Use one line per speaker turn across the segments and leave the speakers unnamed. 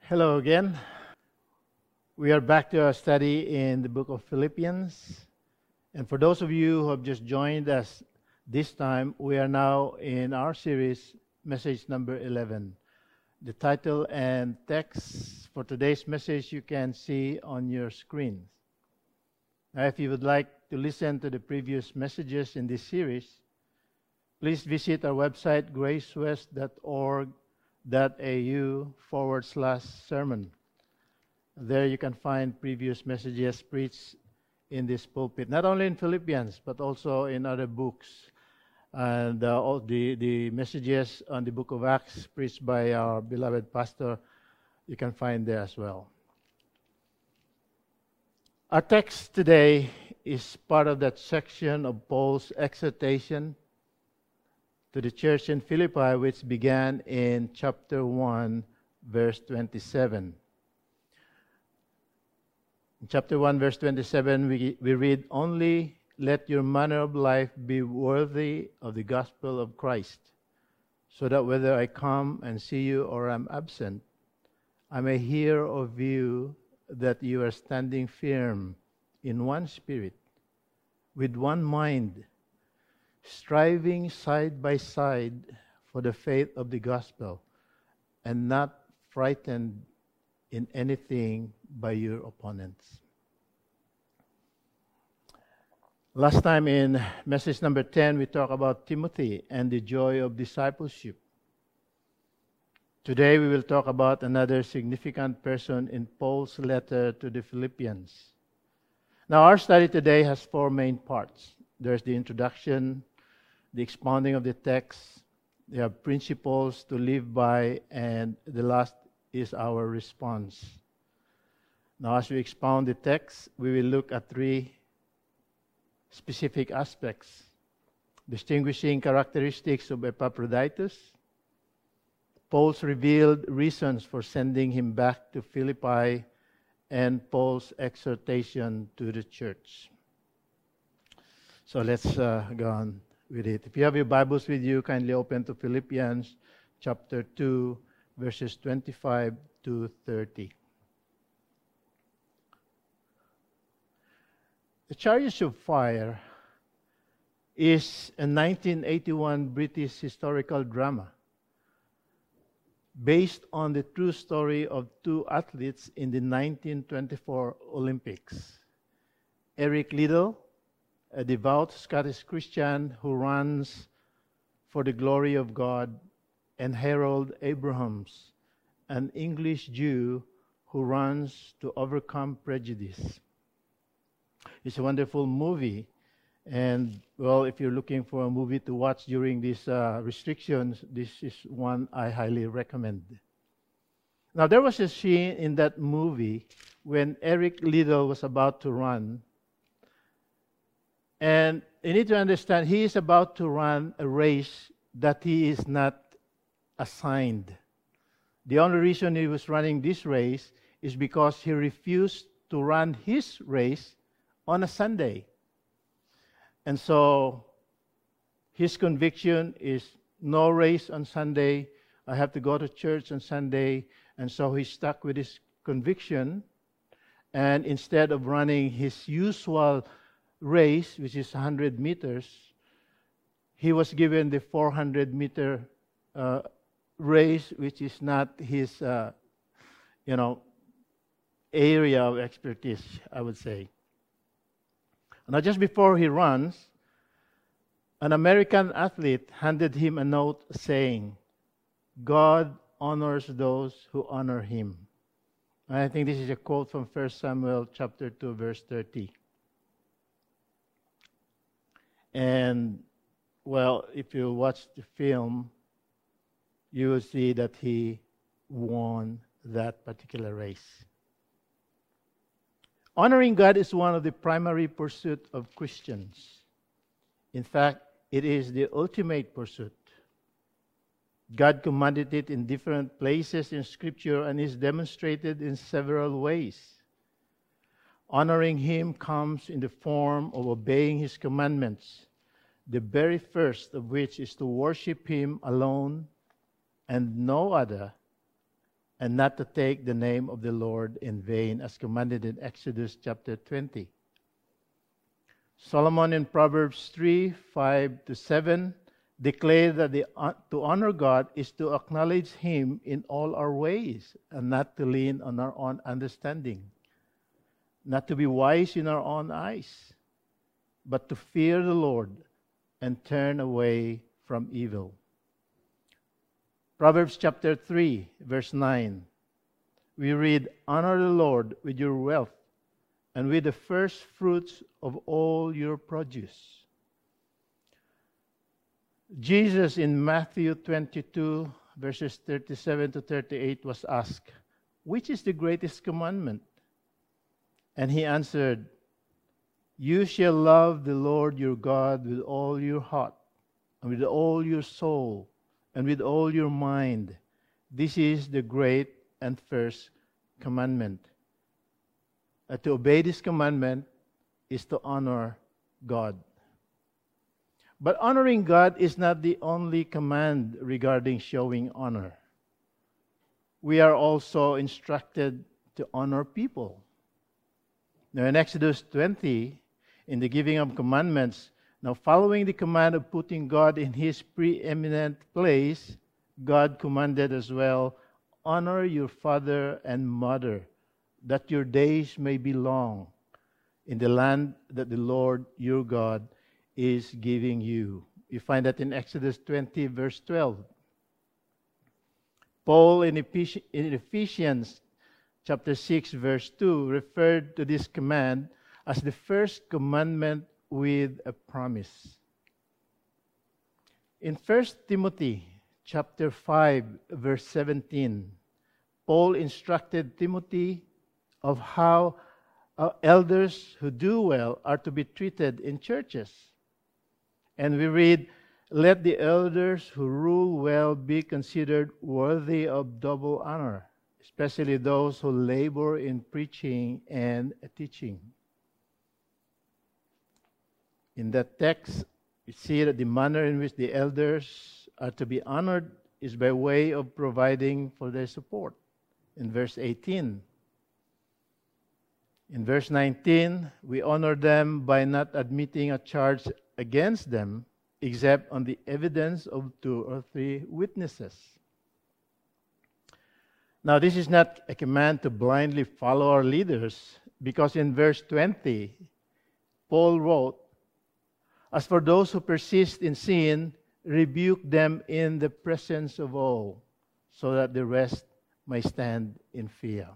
Hello again. We are back to our study in the book of Philippians. And for those of you who have just joined us this time, we are now in our series, message number 11. The title and text for today's message you can see on your screens. Now, if you would like to listen to the previous messages in this series, please visit our website, gracewest.org.au/sermon. There you can find previous messages preached in this pulpit, not only in Philippians, but also in other books. And all the messages on the book of Acts preached by our beloved pastor, you can find there as well. Our text today is part of that section of Paul's exhortation to the church in Philippi, which began in chapter 1, verse 27. In chapter 1, verse 27, we read, "Only let your manner of life be worthy of the gospel of Christ, so that whether I come and see you or am absent, I may hear of you that you are standing firm in one spirit, with one mind, striving side by side for the faith of the gospel, and not frightened in anything by your opponents." Last time in message number 10, we talked about Timothy and the joy of discipleship. Today, we will talk about another significant person in Paul's letter to the Philippians. Now, our study today has four main parts. There's the introduction, the expounding of the text, there are principles to live by, and the last is our response. Now, as we expound the text, we will look at three specific aspects: distinguishing characteristics of Epaphroditus, Paul's revealed reasons for sending him back to Philippi, and Paul's exhortation to the church. So let's go on with it. If you have your Bibles with you, kindly open to Philippians chapter 2, verses 25 to 30. The Chariots of Fire is a 1981 British historical drama based on the true story of two athletes in the 1924 Olympics. Eric Liddell, a devout Scottish Christian who runs for the glory of God, and Harold Abrahams, an English Jew who runs to overcome prejudice. It's a wonderful movie, and well, if you're looking for a movie to watch during these restrictions, this is one I highly recommend. Now, there was a scene in that movie when Eric Liddell was about to run, and you need to understand, he is about to run a race that he is not assigned. The only reason he was running this race is because he refused to run his race on a Sunday. And so his conviction is no race on Sunday. I have to go to church on Sunday. And so he stuck with his conviction. And instead of running his usual race, which is 100 meters, he was given the 400-meter race, which is not his, area of expertise, I would say. Now, just before he runs, an American athlete handed him a note saying, "God honors those who honor him." And I think this is a quote from 1 Samuel chapter 2, verse 30. And, well, if you watch the film, you will see that he won that particular race. Honoring God is one of the primary pursuits of Christians. In fact, it is the ultimate pursuit. God commanded it in different places in Scripture and is demonstrated in several ways. Honoring Him comes in the form of obeying His commandments, the very first of which is to worship Him alone and no other, and not to take the name of the Lord in vain, as commanded in Exodus chapter 20. Solomon in Proverbs 3:5-7 declared that to honor God is to acknowledge Him in all our ways and not to lean on our own understanding, not to be wise in our own eyes, but to fear the Lord and turn away from evil. Proverbs chapter 3, verse 9, we read, "Honor the Lord with your wealth and with the first fruits of all your produce." Jesus in Matthew 22, verses 37-38 was asked, "Which is the greatest commandment?" And he answered, "You shall love the Lord your God with all your heart, and with all your soul, and with all your mind. This is the great and first commandment." To obey this commandment is to honor God. But honoring God is not the only command regarding showing honor. We are also instructed to honor people. Now in Exodus 20, in the giving of commandments, now following the command of putting God in His preeminent place, God commanded as well, "Honor your father and mother, that your days may be long in the land that the Lord your God is giving you." You find that in Exodus 20, verse 12. Paul in Ephesians chapter 6, verse 2, referred to this command as the first commandment with a promise. In 1 Timothy chapter 5, verse 17, Paul instructed Timothy of how elders who do well are to be treated in churches. And we read, "Let the elders who rule well be considered worthy of double honor, especially those who labor in preaching and teaching." In that text, we see that the manner in which the elders are to be honored is by way of providing for their support. In verse 18. In verse 19, we honor them by not admitting a charge against them except on the evidence of 2 or 3 witnesses. Now, this is not a command to blindly follow our leaders, because in verse 20, Paul wrote, "As for those who persist in sin, rebuke them in the presence of all, so that the rest may stand in fear."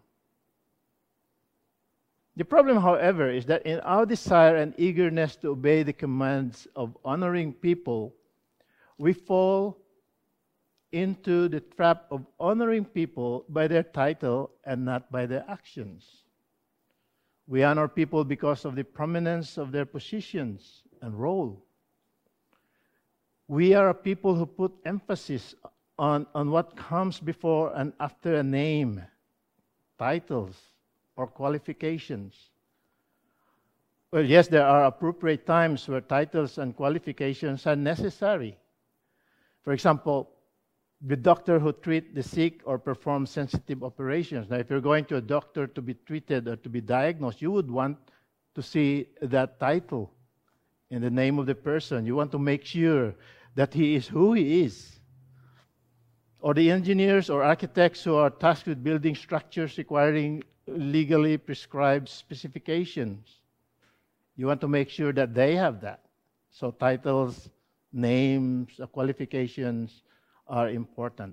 The problem, however, is that in our desire and eagerness to obey the commands of honoring people, we fall into the trap of honoring people by their title and not by their actions. We honor people because of the prominence of their positions and role. We are a people who put emphasis on what comes before and after a name, titles, or qualifications. Well, yes, there are appropriate times where titles and qualifications are necessary. For example, the doctor who treats the sick or performs sensitive operations. Now, if you're going to a doctor to be treated or to be diagnosed, you would want to see that title in the name of the person. You want to make sure that he is who he is. Or the engineers or architects who are tasked with building structures requiring legally prescribed specifications. You want to make sure that they have that. So titles, names, qualifications are important.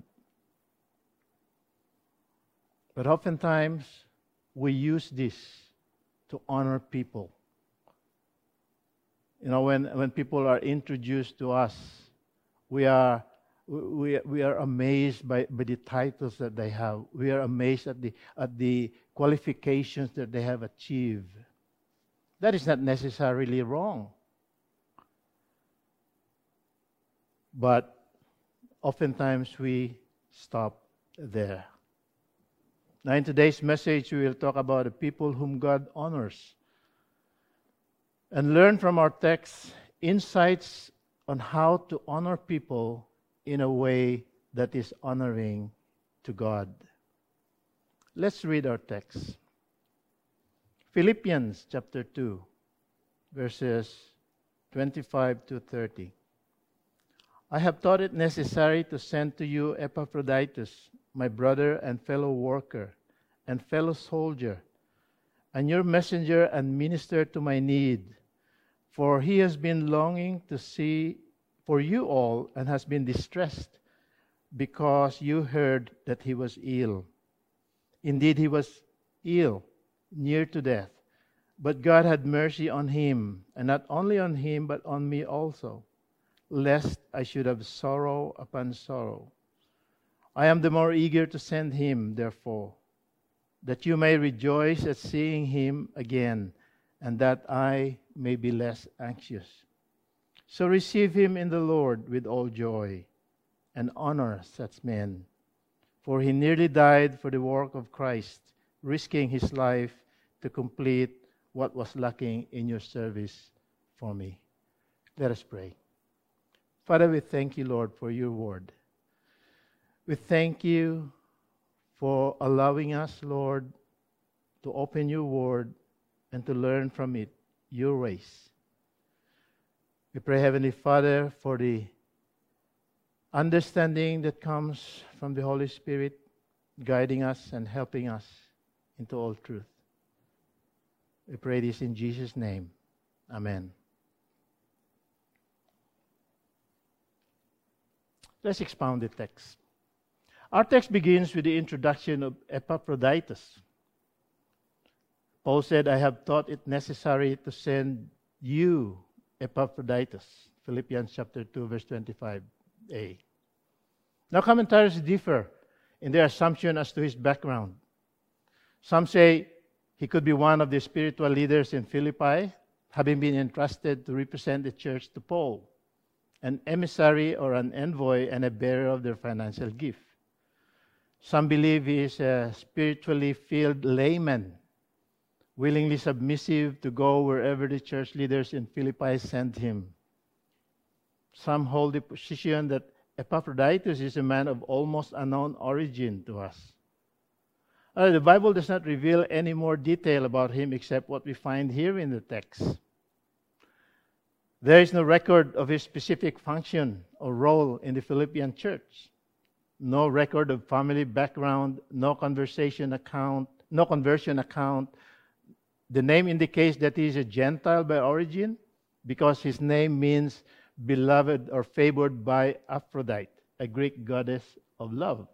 But oftentimes, we use this to honor people. You know, when people are introduced to us, we are amazed by the titles that they have. We are amazed at the qualifications that they have achieved. That is not necessarily wrong. But oftentimes we stop there. Now in today's message, we will talk about the people whom God honors and learn from our text insights on how to honor people in a way that is honoring to God. Let's read our text. Philippians chapter 2, verses 25 to 30. I have thought it necessary to send to you Epaphroditus, my brother and fellow worker and fellow soldier, and your messenger and minister to my need. For he has been longing to see for you all and has been distressed because you heard that he was ill. Indeed, he was ill, near to death. But God had mercy on him, and not only on him, but on me also, lest I should have sorrow upon sorrow. I am the more eager to send him, therefore, that you may rejoice at seeing him again, and that I may be less anxious. So receive him in the Lord with all joy, and honor such men. For he nearly died for the work of Christ, risking his life to complete what was lacking in your service for me. Let us pray. Father, we thank you, Lord, for your word. We thank you for allowing us, Lord, to open your word and to learn from it your ways. We pray, Heavenly Father, for the understanding that comes from the Holy Spirit, guiding us and helping us into all truth. We pray this in Jesus' name. Amen. Let's expound the text. Our text begins with the introduction of Epaphroditus. Paul said, I have thought it necessary to send you Epaphroditus. Philippians chapter 2, verse 25a. Now, commentators differ in their assumption as to his background. Some say he could be one of the spiritual leaders in Philippi, having been entrusted to represent the church to Paul, an emissary or an envoy and a bearer of their financial gift. Some believe he is a spiritually filled layman, willingly submissive to go wherever the church leaders in Philippi send him. Some hold the position that Epaphroditus is a man of almost unknown origin to us. The Bible does not reveal any more detail about him except what we find here in the text. There is no record of his specific function or role in the Philippian church. No record of family background, no conversion account. The name indicates that he is a Gentile by origin because his name means beloved or favored by Aphrodite, a Greek goddess of love.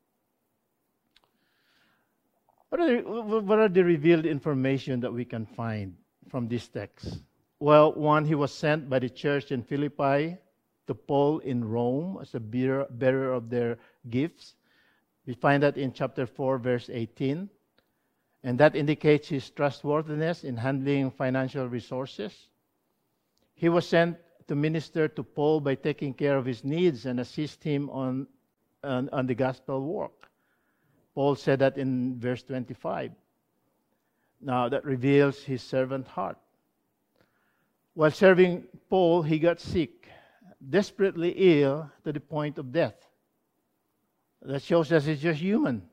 What are the revealed information that we can find from this text? Well, one, he was sent by the church in Philippi to Paul in Rome as a bearer of their gifts. We find that in chapter 4, verse 18. And that indicates his trustworthiness in handling financial resources. He was sent to minister to Paul by taking care of his needs and assist him on the gospel work. Paul said that in verse 25. Now, that reveals his servant heart. While serving Paul, he got sick, desperately ill to the point of death. That shows us he's just human.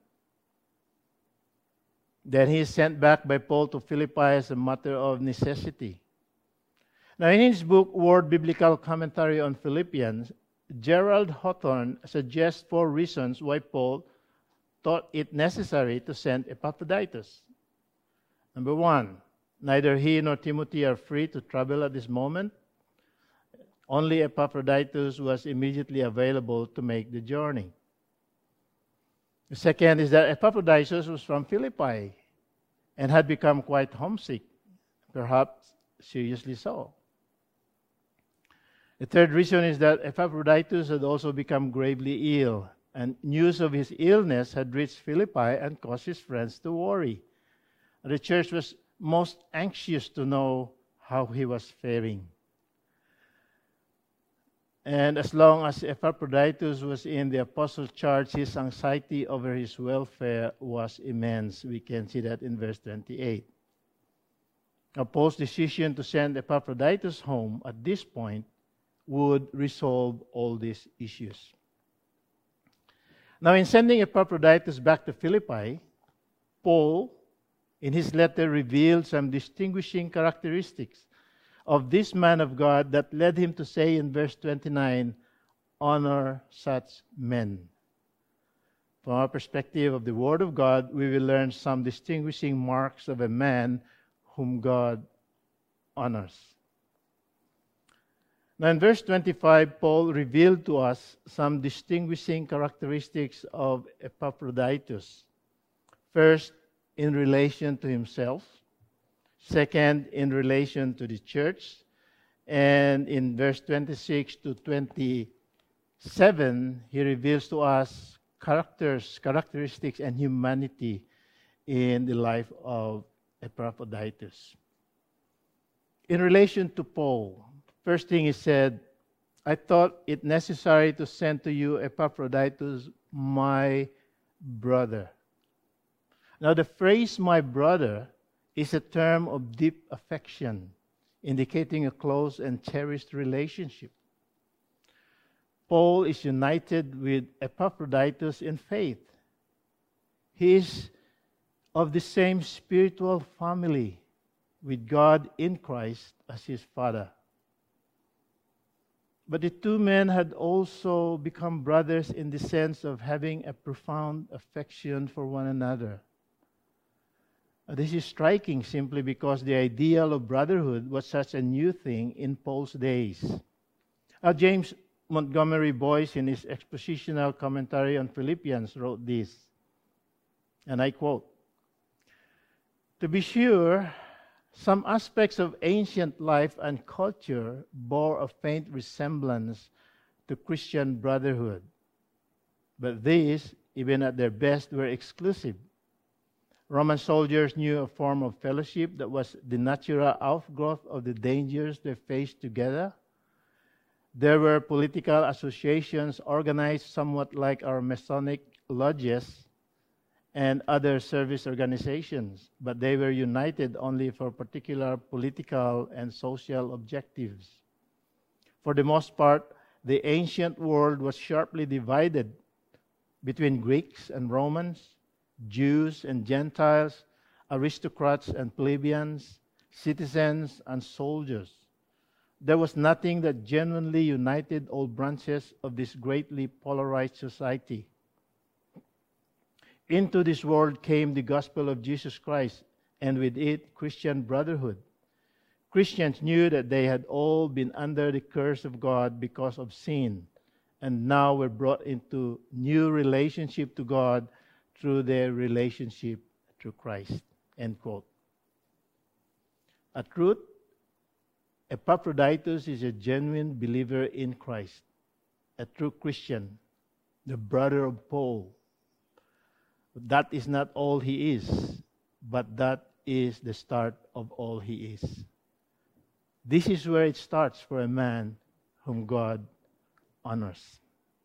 Then he is sent back by Paul to Philippi as a matter of necessity. Now, in his book, Word Biblical Commentary on Philippians, Gerald Hawthorne suggests 4 reasons why Paul thought it necessary to send Epaphroditus. Number 1, neither he nor Timothy are free to travel at this moment. Only Epaphroditus was immediately available to make the journey. The second is that Epaphroditus was from Philippi and had become quite homesick, perhaps seriously so. The third reason is that Epaphroditus had also become gravely ill, and news of his illness had reached Philippi and caused his friends to worry. The church was most anxious to know how he was faring. And as long as Epaphroditus was in the apostles' charge, his anxiety over his welfare was immense. We can see that in verse 28. Now, Paul's decision to send Epaphroditus home at this point would resolve all these issues. Now, in sending Epaphroditus back to Philippi, Paul, in his letter, revealed some distinguishing characteristics of this man of God that led him to say in verse 29, honor such men. From our perspective of the Word of God, we will learn some distinguishing marks of a man whom God honors. Now in verse 25, Paul revealed to us some distinguishing characteristics of Epaphroditus. First, in relation to himself. Second, in relation to the church. And in verse 26 to 27, he reveals to us characteristics, and humanity in the life of Epaphroditus. In relation to Paul, first thing he said, I thought it necessary to send to you Epaphroditus, my brother. Now the phrase my brother is a term of deep affection, indicating a close and cherished relationship. Paul is united with Epaphroditus in faith. He is of the same spiritual family with God in Christ as his father. But the two men had also become brothers in the sense of having a profound affection for one another. This is striking simply because the ideal of brotherhood was such a new thing in Paul's days. James Montgomery Boyce, in his expositional commentary on Philippians, wrote this, and I quote, to be sure, some aspects of ancient life and culture bore a faint resemblance to Christian brotherhood. But these, even at their best, were exclusive. Roman soldiers knew a form of fellowship that was the natural outgrowth of the dangers they faced together. There were political associations organized somewhat like our Masonic lodges and other service organizations, but they were united only for particular political and social objectives. For the most part, the ancient world was sharply divided between Greeks and Romans, Jews and Gentiles, aristocrats and plebeians, citizens and soldiers. There was nothing that genuinely united all branches of this greatly polarized society. Into this world came the gospel of Jesus Christ, and with it, Christian brotherhood. Christians knew that they had all been under the curse of God because of sin, and now were brought into new relationship to God through their relationship through Christ. End quote. At root, Epaphroditus is a genuine believer in Christ, a true Christian, the brother of Paul. That is not all he is, but that is the start of all he is. This is where it starts for a man whom God honors.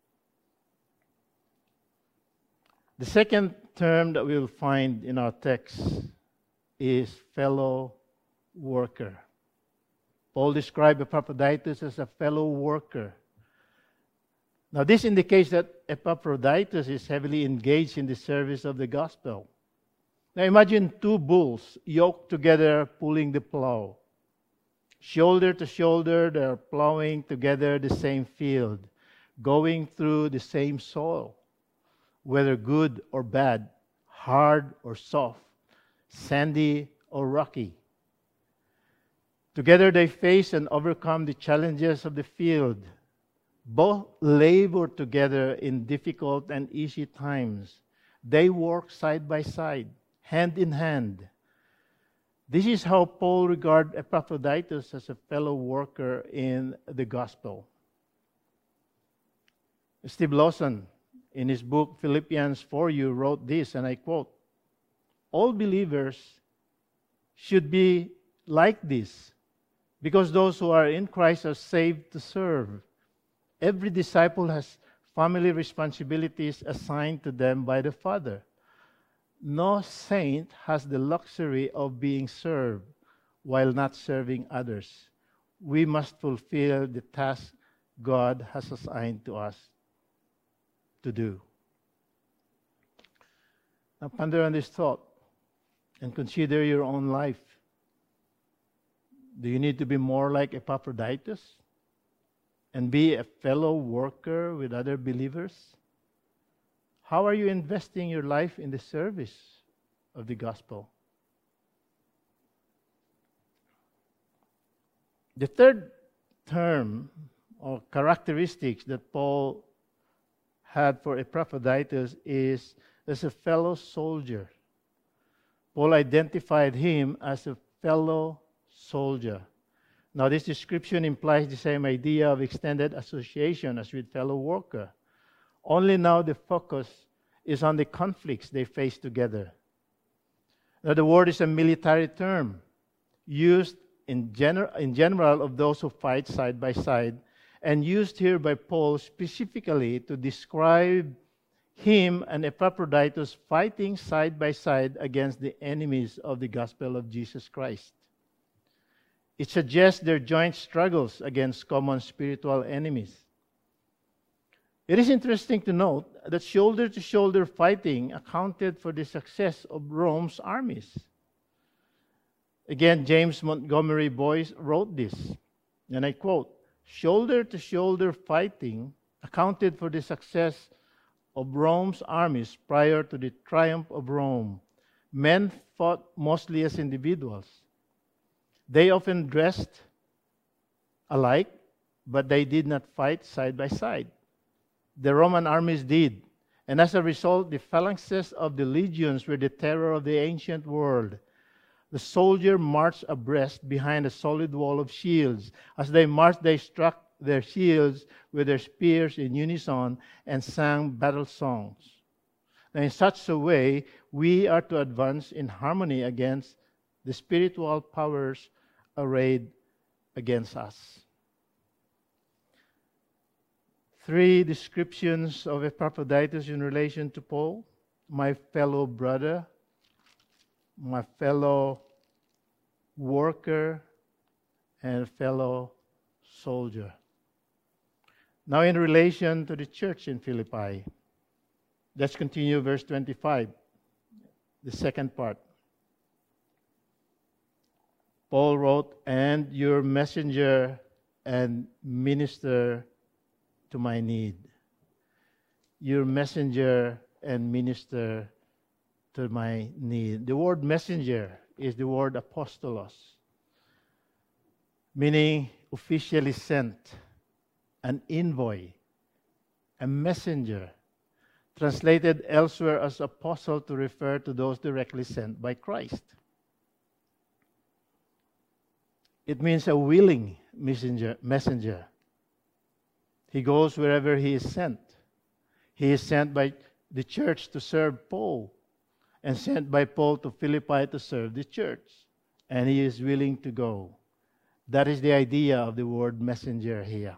The second term that we will find in our text is fellow worker. Paul described Epaphroditus as a fellow worker. Now, this indicates that Epaphroditus is heavily engaged in the service of the gospel. Now, imagine two bulls yoked together pulling the plow. Shoulder to shoulder, they are plowing together the same field, going through the same soil, whether good or bad, hard or soft, sandy or rocky. Together they face and overcome the challenges of the field. Both labor together in difficult and easy times. They work side by side, hand in hand. This is how Paul regarded Epaphroditus as a fellow worker in the gospel. Steve Lawson, in his book Philippians 4U, wrote this, and I quote, all believers should be like this, because those who are in Christ are saved to serve. Every disciple has family responsibilities assigned to them by the Father. No saint has the luxury of being served while not serving others. We must fulfill the task God has assigned to us to do. Now ponder on this thought. And consider your own life. Do you need to be more like Epaphroditus and be a fellow worker with other believers? How are you investing your life in the service of the gospel? The third term or characteristics that Paul had for Epaphroditus is as a fellow soldier. Paul identified him as a fellow soldier. Now, this description implies the same idea of extended association as with fellow worker. Only now the focus is on the conflicts they face together. Now, the word is a military term used in general of those who fight side by side, and used here by Paul specifically to describe him and Epaphroditus fighting side by side against the enemies of the gospel of Jesus Christ. It suggests their joint struggles against common spiritual enemies. It is interesting to note that shoulder-to-shoulder fighting accounted for the success of Rome's armies. Again, James Montgomery Boyce wrote this, and I quote, "Shoulder-to-shoulder fighting accounted for the success of Rome's armies prior to the triumph of Rome. Men fought mostly as individuals. They often dressed alike, but they did not fight side by side. The Roman armies did, and as a result, the phalanxes of the legions were the terror of the ancient world. The soldier marched abreast behind a solid wall of shields. As they marched, they struck their shields with their spears in unison and sang battle songs. Now, in such a way, we are to advance in harmony against the spiritual powers arrayed against us." Three descriptions of Epaphroditus in relation to Paul: my fellow brother, my fellow worker, and fellow soldier. Now, in relation to the church in Philippi, let's continue verse 25, the second part. Paul wrote, "And your messenger and minister to my need." Your messenger and minister to my need. The word messenger is the word apostolos, meaning officially sent, an envoy, a messenger, translated elsewhere as apostle to refer to those directly sent by Christ. It means a willing messenger. He goes wherever he is sent. He is sent by the church to serve Paul, and sent by Paul to Philippi to serve the church. And he is willing to go. That is the idea of the word messenger here.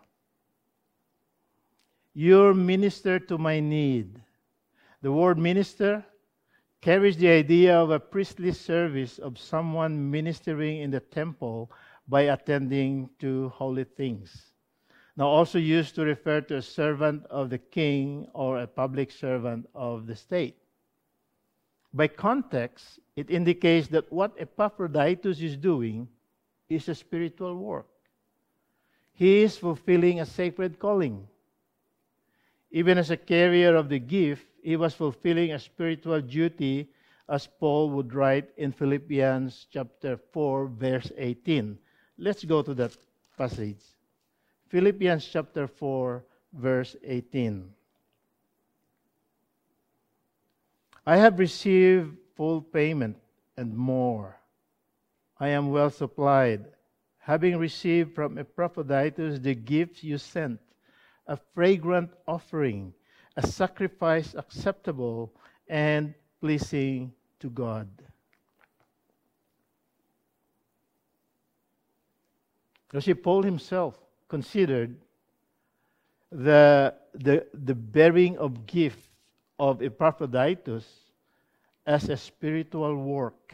Your minister to my need. The word minister carries the idea of a priestly service of someone ministering in the temple by attending to holy things. Now, also used to refer to a servant of the king or a public servant of the state. By context, it indicates that what Epaphroditus is doing is a spiritual work. He is fulfilling a sacred calling. Even as a carrier of the gift, he was fulfilling a spiritual duty, as Paul would write in Philippians chapter 4, verse 18. Let's go to that passage. Philippians chapter 4, verse 18. "I have received full payment and more. I am well supplied, having received from Epaphroditus the gifts you sent, a fragrant offering, a sacrifice acceptable and pleasing to God." You see, Paul himself considered the bearing of gift of Epaphroditus as a spiritual work.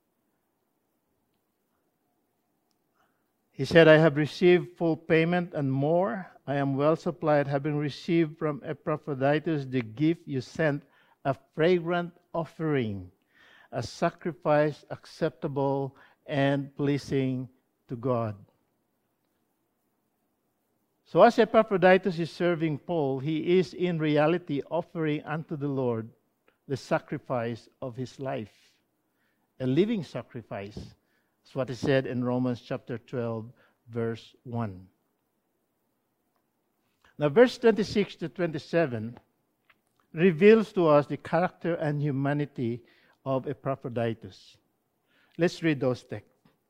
He said, "I have received full payment and more. I am well supplied, having received from Epaphroditus the gift you sent, a fragrant offering, a sacrifice acceptable and pleasing to God. So as Epaphroditus is serving Paul, he is in reality offering unto the Lord the sacrifice of his life, a living sacrifice. That's what is said in Romans chapter 12, verse 1. Now, verse 26 to 27 reveals to us the character and humanity of Epaphroditus. Let's read those texts.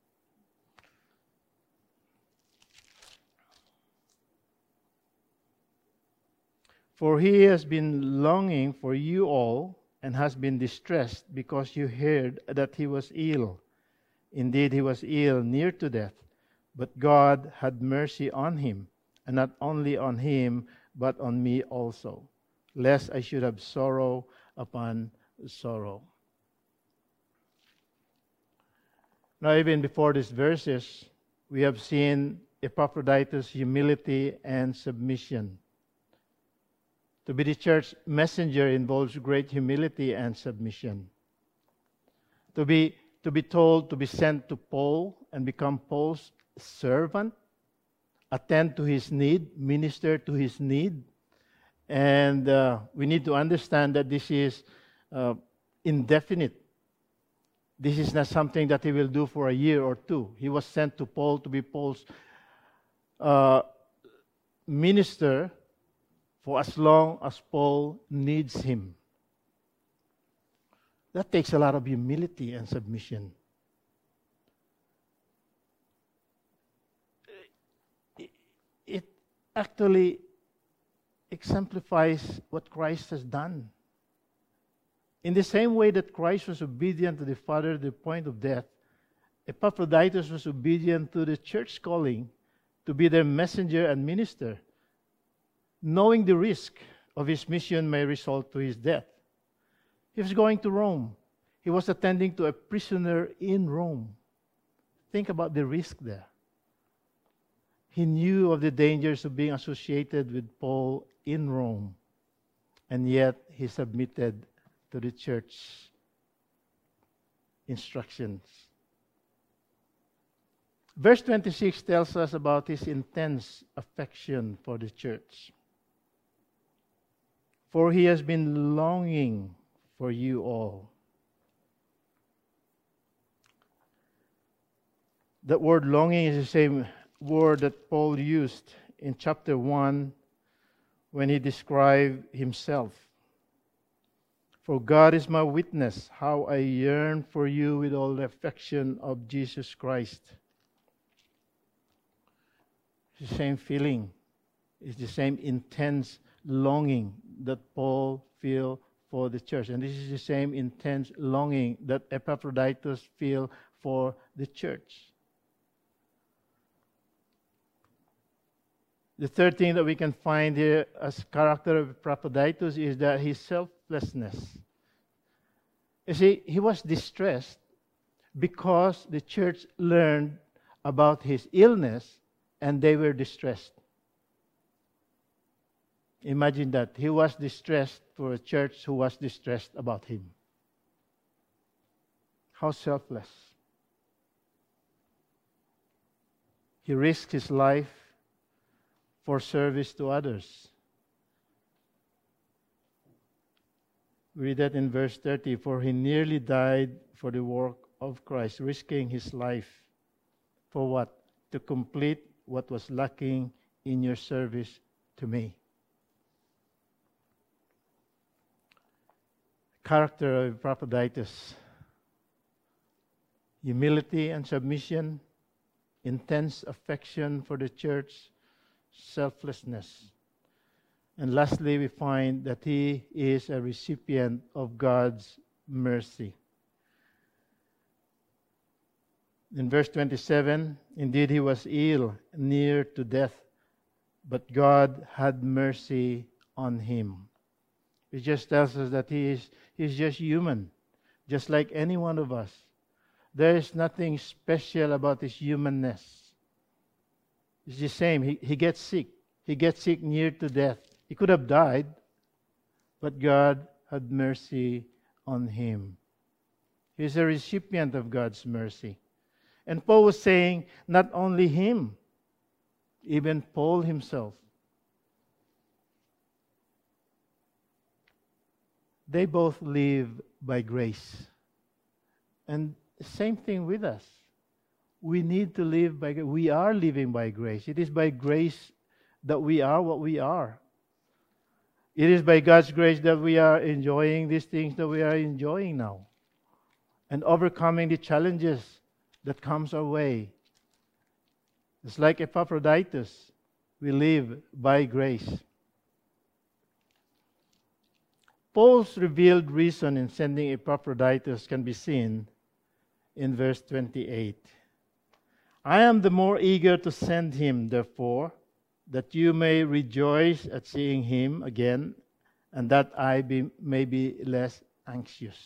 For he has been longing for you all and has been distressed because you heard that he was ill. Indeed, he was ill, near to death, but God had mercy on him, and not only on him, but on me also, lest I should have sorrow upon sorrow. Now, even before these verses, we have seen Epaphroditus' humility and submission. To be the church messenger involves great humility and submission. To be told to be sent to Paul and become Paul's servant, attend to his need, minister to his need. And we need to understand that this is indefinite. This is not something that he will do for a year or two. He was sent to Paul to be Paul's minister for as long as Paul needs him. That takes a lot of humility and submission. It actually exemplifies what Christ has done. In the same way that Christ was obedient to the Father to the point of death, Epaphroditus was obedient to the church calling to be their messenger and minister, knowing the risk of his mission may result to his death. He was going to Rome. He was attending to a prisoner in Rome. Think about the risk there. He knew of the dangers of being associated with Paul in Rome, and yet he submitted to the church instructions. Verse 26 tells us about his intense affection for the church. For he has been longing for you all. That word longing is the same word that Paul used in chapter 1 when he described himself. For God is my witness, how I yearn for you with all the affection of Jesus Christ. It's the same feeling. It's the same intense longing that Paul feels for the church. And this is the same intense longing that Epaphroditus feels for the church. The third thing that we can find here as character of Epaphroditus is that his selflessness. You see, he was distressed because the church learned about his illness and they were distressed. Imagine that. He was distressed for a church who was distressed about him. How selfless. He risked his life for service to others. We read that in verse 30, for he nearly died for the work of Christ, risking his life. For what? To complete what was lacking in your service to me. Character of Epaphroditus: humility and submission, intense affection for the church, selflessness. And lastly, we find that he is a recipient of God's mercy. In verse 27, indeed he was ill, near to death, but God had mercy on him. It just tells us that he's just human, just like any one of us. There is nothing special about his humanness. It's the same. He gets sick. He gets sick near to death. He could have died, but God had mercy on him. He's a recipient of God's mercy. And Paul was saying, not only him, even Paul himself. They both live by grace. And same thing with us. We need to live by grace. We are living by grace. It is by grace that we are what we are. It is by God's grace that we are enjoying these things that we are enjoying now. And overcoming the challenges that comes our way. It's like Epaphroditus. We live by grace. Paul's revealed reason in sending Epaphroditus can be seen in verse 28. I am the more eager to send him, therefore, that you may rejoice at seeing him again, and that may be less anxious.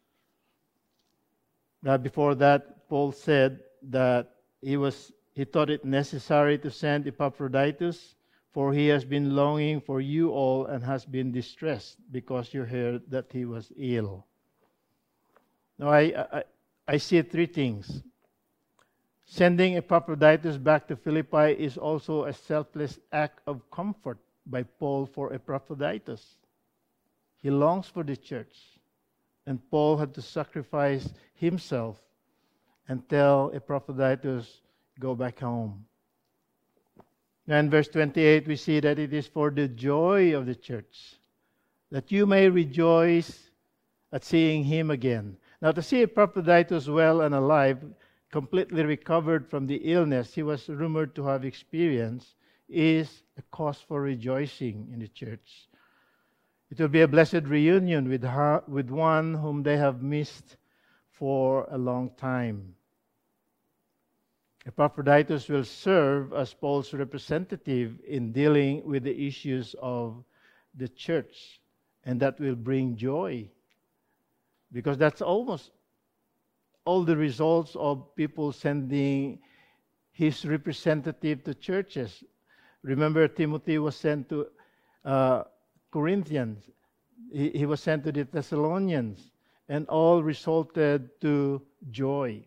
Now, before that, Paul said that he thought it necessary to send Epaphroditus, for he has been longing for you all and has been distressed because you heard that he was ill. Now, I see three things. Sending Epaphroditus back to Philippi is also a selfless act of comfort by Paul for Epaphroditus. He longs for the church, and Paul had to sacrifice himself and tell Epaphroditus, go back home. And in verse 28, we see that it is for the joy of the church, that you may rejoice at seeing him again. Now, to see Epaphroditus well and alive, completely recovered from the illness he was rumored to have experienced, is a cause for rejoicing in the church. It will be a blessed reunion with one whom they have missed for a long time. Epaphroditus will serve as Paul's representative in dealing with the issues of the church, and that will bring joy, because that's almost all the results of people sending his representative to churches. Remember, Timothy was sent to Corinthians. He was sent to the Thessalonians, and all resulted to joy.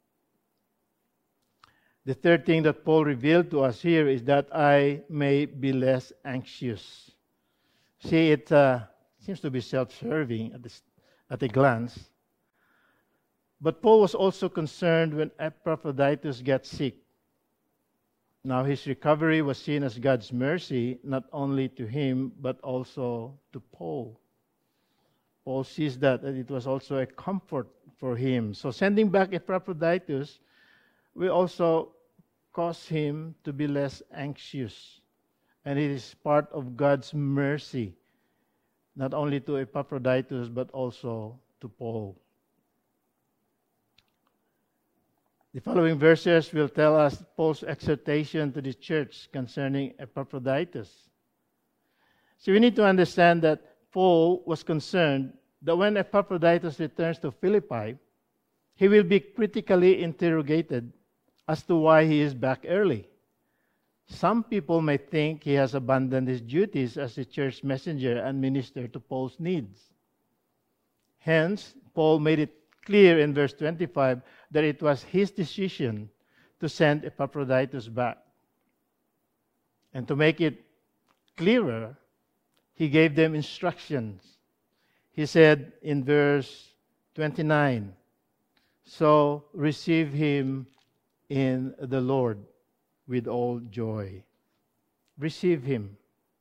The third thing that Paul revealed to us here is that I may be less anxious. See, it seems to be self-serving at a glance. But Paul was also concerned when Epaphroditus got sick. Now, his recovery was seen as God's mercy, not only to him, but also to Paul. Paul sees that it was also a comfort for him. So sending back Epaphroditus will also cause him to be less anxious. And it is part of God's mercy, not only to Epaphroditus, but also to Paul. The following verses will tell us Paul's exhortation to the church concerning Epaphroditus. So we need to understand that Paul was concerned that when Epaphroditus returns to Philippi, he will be critically interrogated as to why he is back early. Some people may think he has abandoned his duties as a church messenger and minister to Paul's needs. Hence, Paul made it clear in verse 25 that it was his decision to send Epaphroditus back. And to make it clearer, he gave them instructions. He said in verse 29, so receive him in the Lord with all joy. Receive him.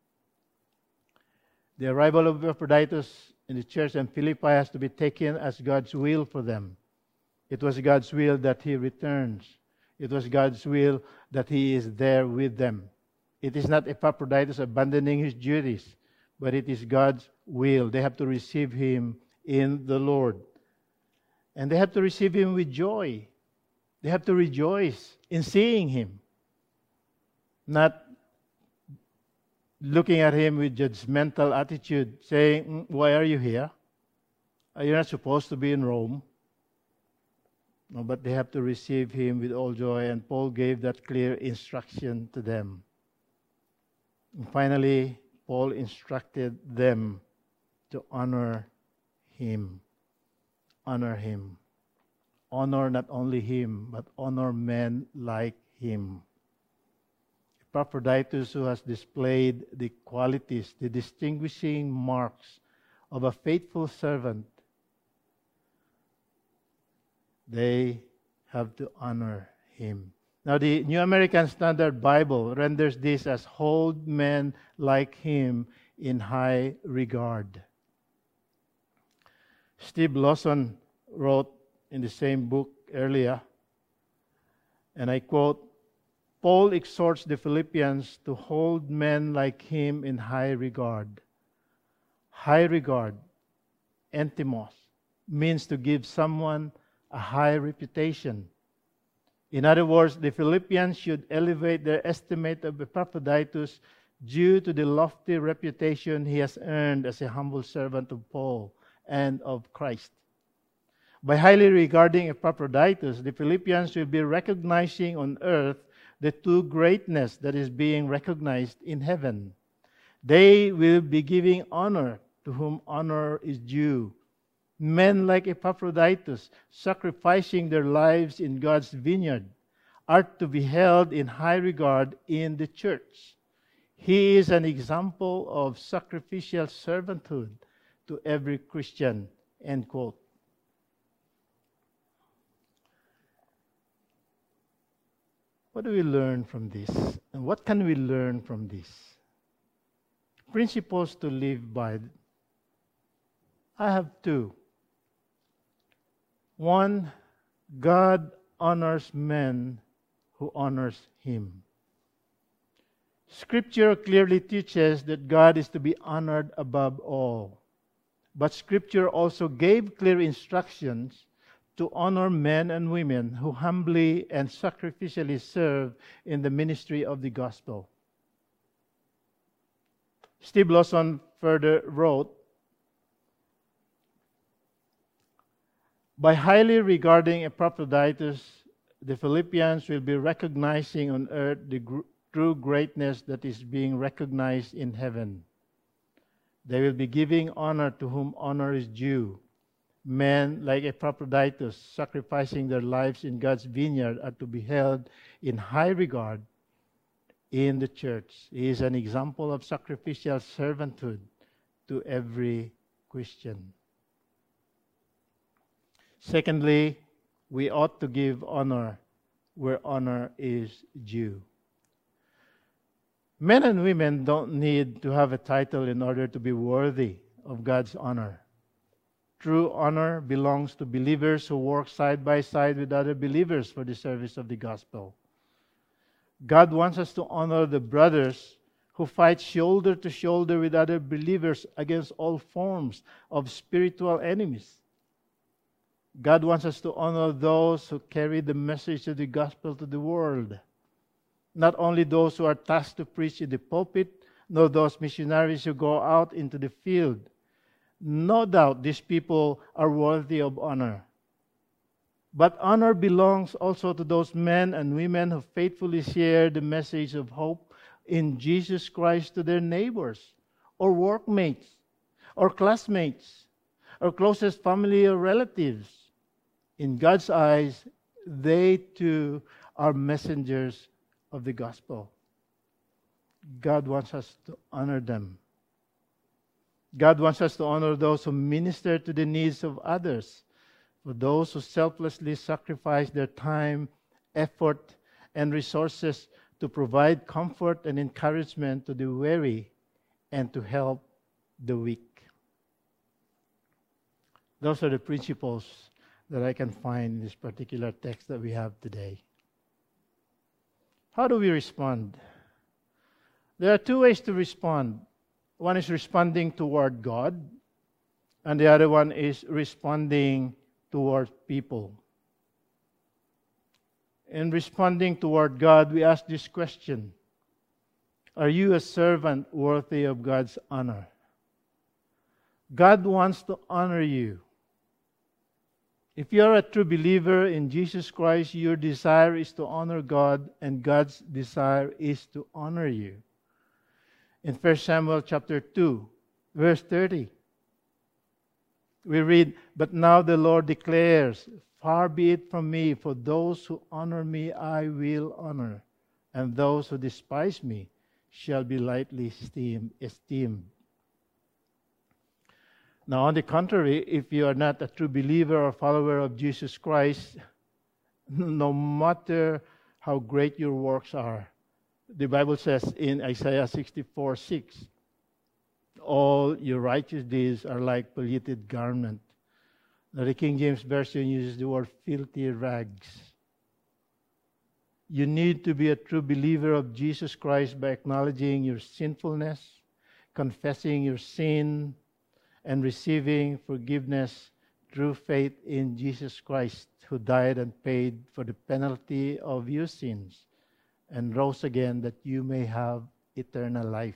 The arrival of Epaphroditus in the church in Philippi has to be taken as God's will for them. It was God's will that he returns. It was God's will that he is there with them. It is not Epaphroditus abandoning his duties, but it is God's will. They have to receive him in the Lord. And they have to receive him with joy. They have to rejoice in seeing him, not looking at him with judgmental attitude, saying, why are you here? You're not supposed to be in Rome. No, but they have to receive him with all joy, and Paul gave that clear instruction to them. And finally, Paul instructed them to honor him. Honor him. honor not only him, but honor men like him. Epaphroditus, who has displayed the qualities, the distinguishing marks of a faithful servant, they have to honor him. Now, the New American Standard Bible renders this as hold men like him in high regard. Steve Lawson wrote in the same book earlier, and I quote, Paul exhorts the Philippians to hold men like him in high regard. High regard, enthymos, means to give someone a high reputation. In other words, the Philippians should elevate their estimate of Epaphroditus due to the lofty reputation he has earned as a humble servant of Paul and of Christ. By highly regarding Epaphroditus, the Philippians will be recognizing on earth the true greatness that is being recognized in heaven. They will be giving honor to whom honor is due. Men like Epaphroditus, sacrificing their lives in God's vineyard, are to be held in high regard in the church. He is an example of sacrificial servanthood to every Christian. End quote. What do we learn from this? And what can we learn from this? Principles to live by. I have two. One, God honors men who honors him. Scripture clearly teaches that God is to be honored above all. But Scripture also gave clear instructions to honor men and women who humbly and sacrificially serve in the ministry of the gospel. Steve Lawson further wrote, by highly regarding Epaphroditus, the Philippians will be recognizing on earth the true greatness that is being recognized in heaven. They will be giving honor to whom honor is due. Men like Epaphroditus, sacrificing their lives in God's vineyard, are to be held in high regard in the church. He is an example of sacrificial servanthood to every Christian. Secondly, we ought to give honor where honor is due. Men and women don't need to have a title in order to be worthy of God's honor. True honor belongs to believers who work side by side with other believers for the service of the gospel. God wants us to honor the brothers who fight shoulder to shoulder with other believers against all forms of spiritual enemies. God wants us to honor those who carry the message of the gospel to the world. Not only those who are tasked to preach in the pulpit, nor those missionaries who go out into the field. No doubt these people are worthy of honor. But honor belongs also to those men and women who faithfully share the message of hope in Jesus Christ to their neighbors, or workmates, or classmates, or closest family or relatives. In God's eyes, they too are messengers of the gospel. God wants us to honor them. God wants us to honor those who minister to the needs of others, for those who selflessly sacrifice their time, effort, and resources to provide comfort and encouragement to the weary and to help the weak. Those are the principles that I can find in this particular text that we have today. How do we respond? There are two ways to respond. One is responding toward God, and the other one is responding toward people. In responding toward God, we ask this question: are you a servant worthy of God's honor? God wants to honor you. If you are a true believer in Jesus Christ, your desire is to honor God, and God's desire is to honor you. In 1 Samuel chapter 2, verse 30, we read, "But now the Lord declares, Far be it from me, for those who honor me I will honor, and those who despise me shall be lightly esteemed. Now, on the contrary, if you are not a true believer or follower of Jesus Christ, no matter how great your works are, the Bible says in Isaiah 64:6, all your righteous deeds are like polluted garment. Now, the King James Version uses the word filthy rags. You need to be a true believer of Jesus Christ by acknowledging your sinfulness, confessing your sin, and receiving forgiveness through faith in Jesus Christ, who died and paid for the penalty of your sins and rose again that you may have eternal life.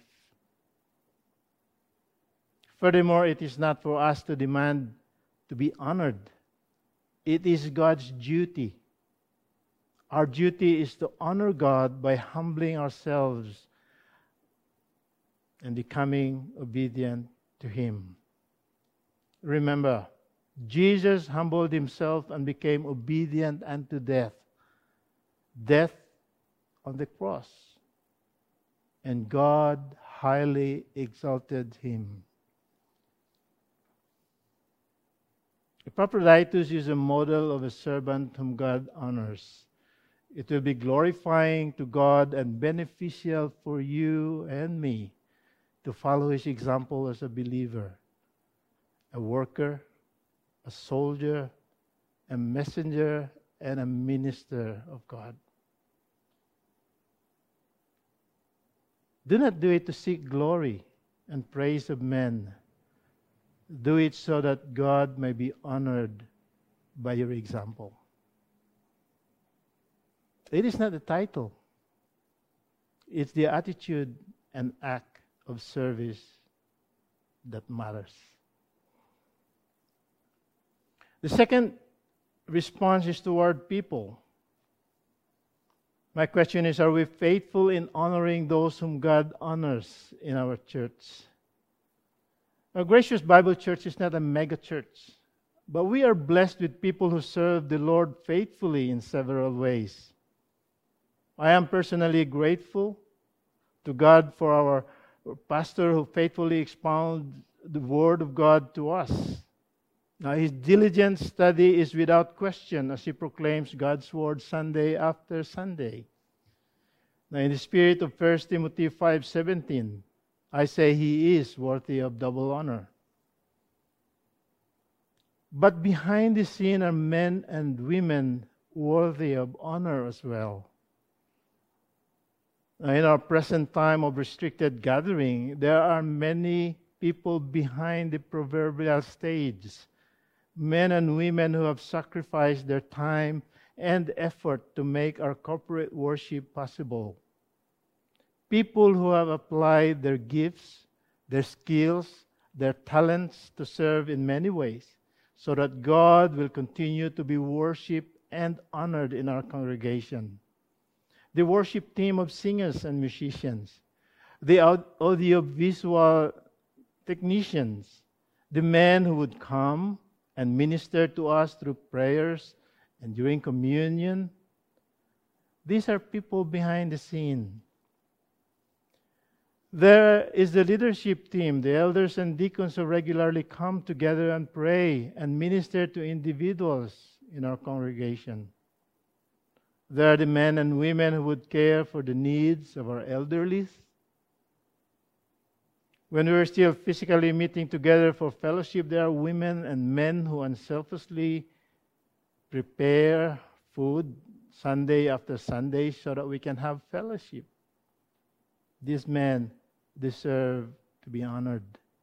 Furthermore, it is not for us to demand to be honored. It is God's duty. Our duty is to honor God by humbling ourselves and becoming obedient to Him. Remember, Jesus humbled Himself and became obedient unto death. Death on the cross. And God highly exalted Him. Epaphroditus is a model of a servant whom God honors. It will be glorifying to God and beneficial for you and me to follow his example as a believer, a worker, a soldier, a messenger, and a minister of God. Do not do it to seek glory and praise of men. Do it so that God may be honored by your example. It is not the title. It's the attitude and act of service that matters. The second response is toward people. My question is, are we faithful in honoring those whom God honors in our church? Our Gracious Bible Church is not a mega church, but we are blessed with people who serve the Lord faithfully in several ways. I am personally grateful to God for our pastor who faithfully expounds the Word of God to us. Now, his diligent study is without question as he proclaims God's Word Sunday after Sunday. Now, in the spirit of 1 Timothy 5:17, I say he is worthy of double honor. But behind the scene are men and women worthy of honor as well. Now, in our present time of restricted gathering, there are many people behind the proverbial stage, men and women who have sacrificed their time and effort to make our corporate worship possible. People who have applied their gifts, their skills, their talents to serve in many ways, so that God will continue to be worshipped and honored in our congregation. The worship team of singers and musicians, the audiovisual technicians, the men who would come and minister to us through prayers and during communion. These are people behind the scene. There is the leadership team, the elders and deacons who regularly come together and pray and minister to individuals in our congregation. There are the men and women who would care for the needs of our elderly. When we are still physically meeting together for fellowship, there are women and men who unselfishly prepare food Sunday after Sunday so that we can have fellowship. These men deserve to be honored.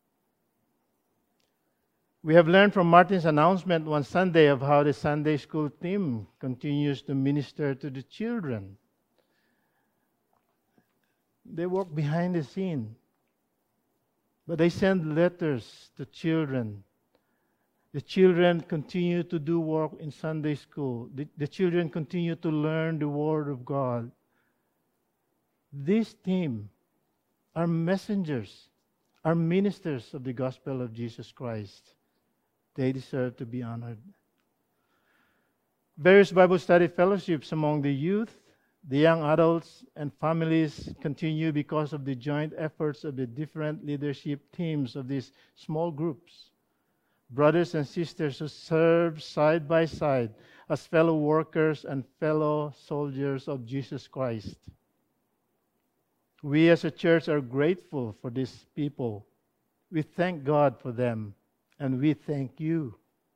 We have learned from Martin's announcement one Sunday of how the Sunday school team continues to minister to the children. They work behind the scene, but they send letters to children. The children continue to do work in Sunday school. The children continue to learn the Word of God. This team are messengers, are ministers of the gospel of Jesus Christ. They deserve to be honored. Various Bible study fellowships among the youth, the young adults, and families continue because of the joint efforts of the different leadership teams of these small groups. Brothers and sisters who serve side by side as fellow workers and fellow soldiers of Jesus Christ. We as a church are grateful for these people. We thank God for them, and we thank you.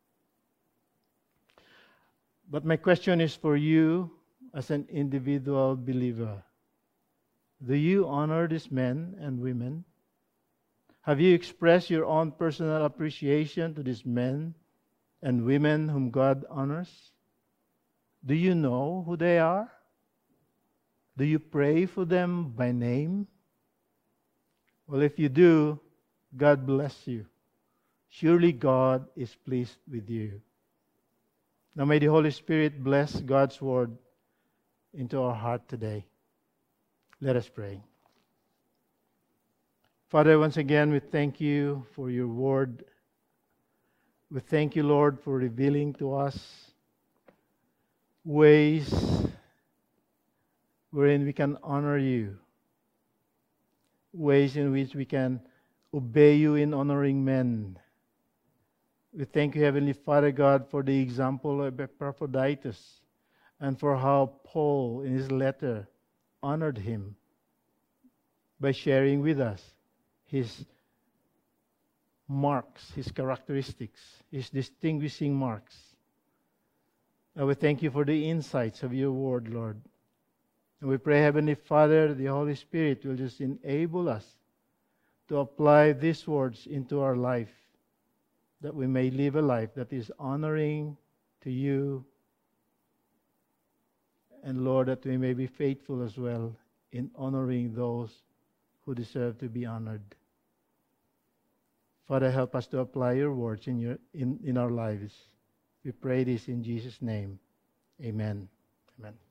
But my question is for you as an individual believer. Do you honor these men and women? Have you expressed your own personal appreciation to these men and women whom God honors? Do you know who they are? Do you pray for them by name? Well, if you do, God bless you. Surely God is pleased with you. Now may the Holy Spirit bless God's word into our heart today. Let us pray. Father, once again, we thank you for your word. We thank you, Lord, for revealing to us ways wherein we can honor you, ways in which we can obey you in honoring men. We thank you, Heavenly Father God, for the example of Epaphroditus and for how Paul, in his letter, honored him by sharing with us his marks, his characteristics, his distinguishing marks. And we thank you for the insights of your word, Lord. And we pray, Heavenly Father, the Holy Spirit will just enable us to apply these words into our life, that we may live a life that is honoring to you, and Lord, that we may be faithful as well in honoring those who deserve to be honored. Father, help us to apply your words in our lives. We pray this in Jesus' name. Amen. Amen.